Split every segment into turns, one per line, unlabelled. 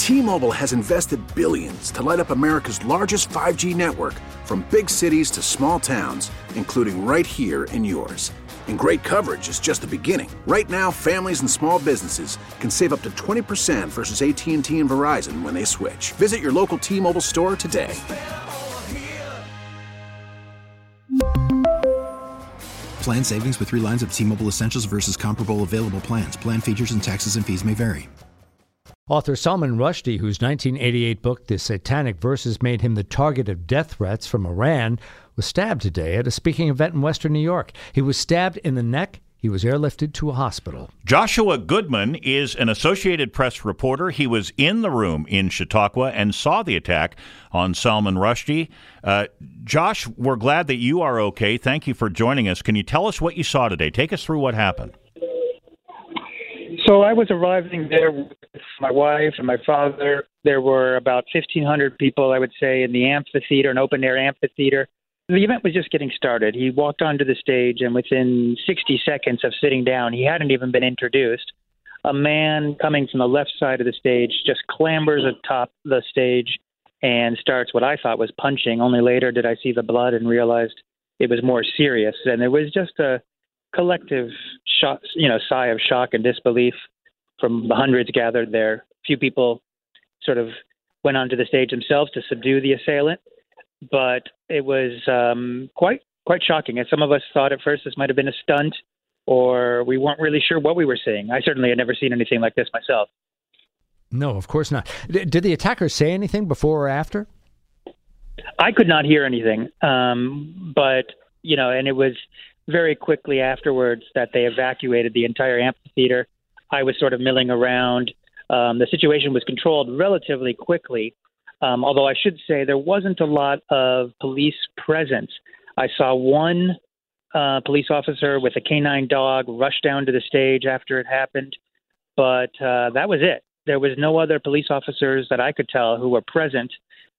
T-Mobile has invested billions to light up America's largest 5G network, from big cities to small towns, including right here in yours. And great coverage is just the beginning. Right now, families and small businesses can save up to 20% versus AT&T and Verizon when they switch. Visit your local T-Mobile store today.
Plan savings with 3 lines of T-Mobile Essentials versus comparable available plans. Plan features and taxes and fees may vary.
Author Salman Rushdie, whose 1988 book, The Satanic Verses, made him the target of death threats from Iran, was stabbed today at a speaking event in Western New York. He was stabbed in the neck. He was airlifted to a hospital.
Joshua Goodman is an Associated Press reporter. He was in the room in Chautauqua and saw the attack on Salman Rushdie. Josh, we're glad that you are okay. Thank you for joining us. Can you tell us what you saw today? Take us through what happened.
So I was arriving there with my wife and my father. There were about 1,500 people, I would say, in the amphitheater, an open-air amphitheater. The event was just getting started. He walked onto the stage, and within 60 seconds of sitting down, he hadn't even been introduced. A man coming from the left side of the stage just clambers atop the stage and starts what I thought was punching. Only later did I see the blood and realized it was more serious. And it was just a collective sigh of shock and disbelief from the hundreds gathered there. A few people sort of went onto the stage themselves to subdue the assailant. But it was quite shocking. And some of us thought at first this might have been a stunt, or we weren't really sure what we were seeing. I certainly had never seen anything like this myself.
No, of course not. Did the attacker say anything before or after?
I could not hear anything. But, and it was very quickly afterwards that they evacuated the entire amphitheater. I was sort of milling around. The situation was controlled relatively quickly. Although I should say there wasn't a lot of police presence. I saw one police officer with a canine dog rush down to the stage after it happened, but that was it. There was no other police officers that I could tell who were present.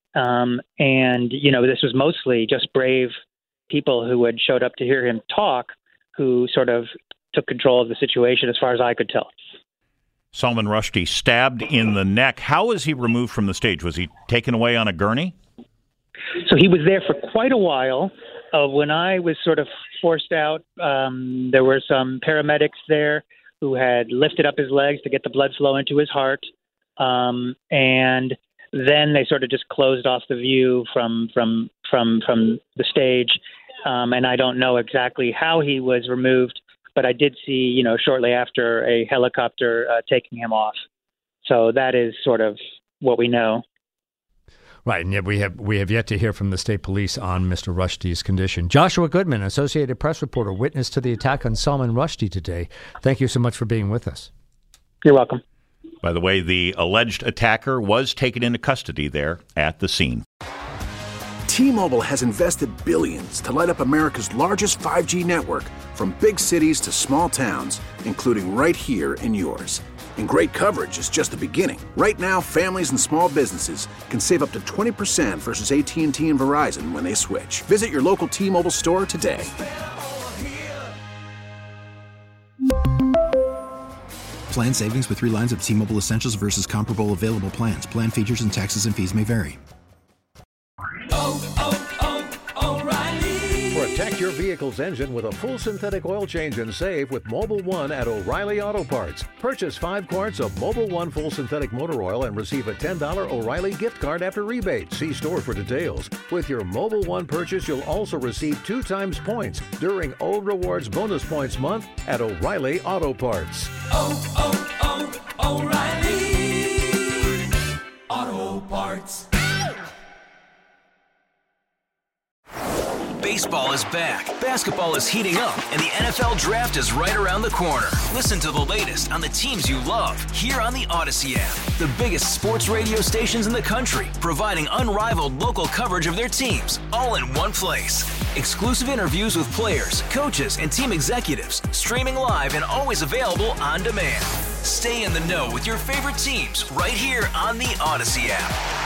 This was mostly just brave people who had showed up to hear him talk, who sort of took control of the situation as far as I could tell.
Salman Rushdie stabbed in the neck. How was he removed from the stage? Was he taken away on a gurney?
So he was there for quite a while. When I was sort of forced out, there were some paramedics there who had lifted up his legs to get the blood flow into his heart. And then they sort of just closed off the view from the stage. And I don't know exactly how he was removed, but I did see, shortly after, a helicopter taking him off. So that is sort of what we know.
Right, and yet we have yet to hear from the state police on Mr. Rushdie's condition. Joshua Goodman, Associated Press reporter, witness to the attack on Salman Rushdie today. Thank you so much for being with us.
You're welcome.
By the way, the alleged attacker was taken into custody there at the scene.
T-Mobile has invested billions to light up America's largest 5G network, from big cities to small towns, including right here in yours. And great coverage is just the beginning. Right now, families and small businesses can save up to 20% versus AT&T and Verizon when they switch. Visit your local T-Mobile store today.
Plan savings with 3 lines of T-Mobile Essentials versus comparable available plans. Plan features and taxes and fees may vary.
Protect your vehicle's engine with a full synthetic oil change and save with Mobil 1 at O'Reilly Auto Parts. Purchase 5 quarts of Mobil 1 full synthetic motor oil and receive a $10 O'Reilly gift card after rebate. See store for details. With your Mobil 1 purchase, you'll also receive 2 times points during O Rewards Bonus Points Month at O'Reilly Auto Parts.
O'Reilly Auto Parts.
Baseball is back, basketball is heating up, and the NFL Draft is right around the corner. Listen to the latest on the teams you love here on the Odyssey app. The biggest sports radio stations in the country, providing unrivaled local coverage of their teams, all in one place. Exclusive interviews with players, coaches, and team executives, streaming live and always available on demand. Stay in the know with your favorite teams right here on the Odyssey app.